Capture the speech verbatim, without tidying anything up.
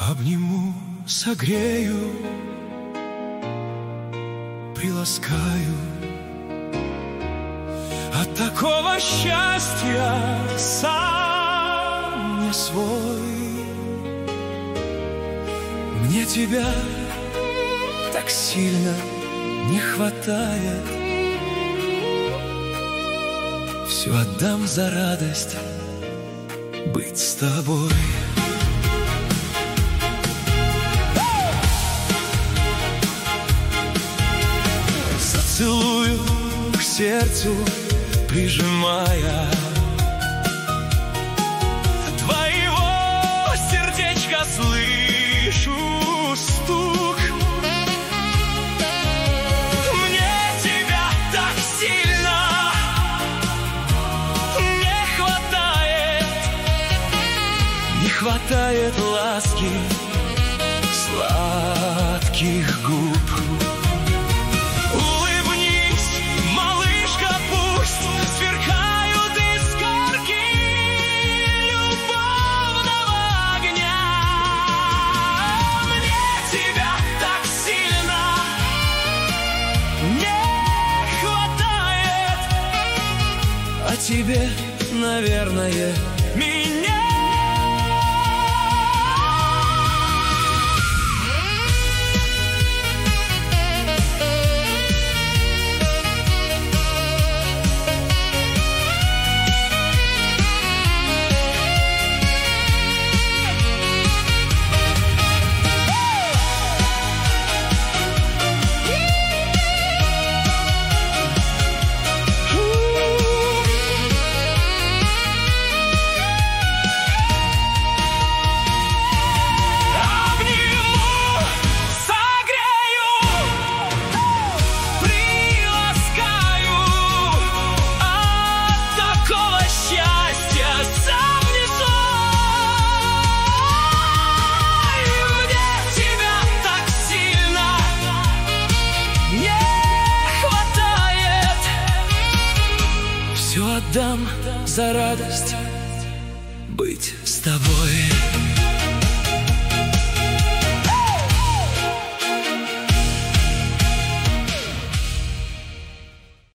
Обниму, согрею, приласкаю. От такого счастья сам не свой. Мне тебя так сильно не хватает. Все отдам за радость быть с тобой. Зацелую к сердцу, прижимая, твоего сердечка слышу стук. Мне тебя так сильно не хватает. Не хватает ласки, сладких губ. А тебе, наверное, меня. Все отдам за радость быть с тобой.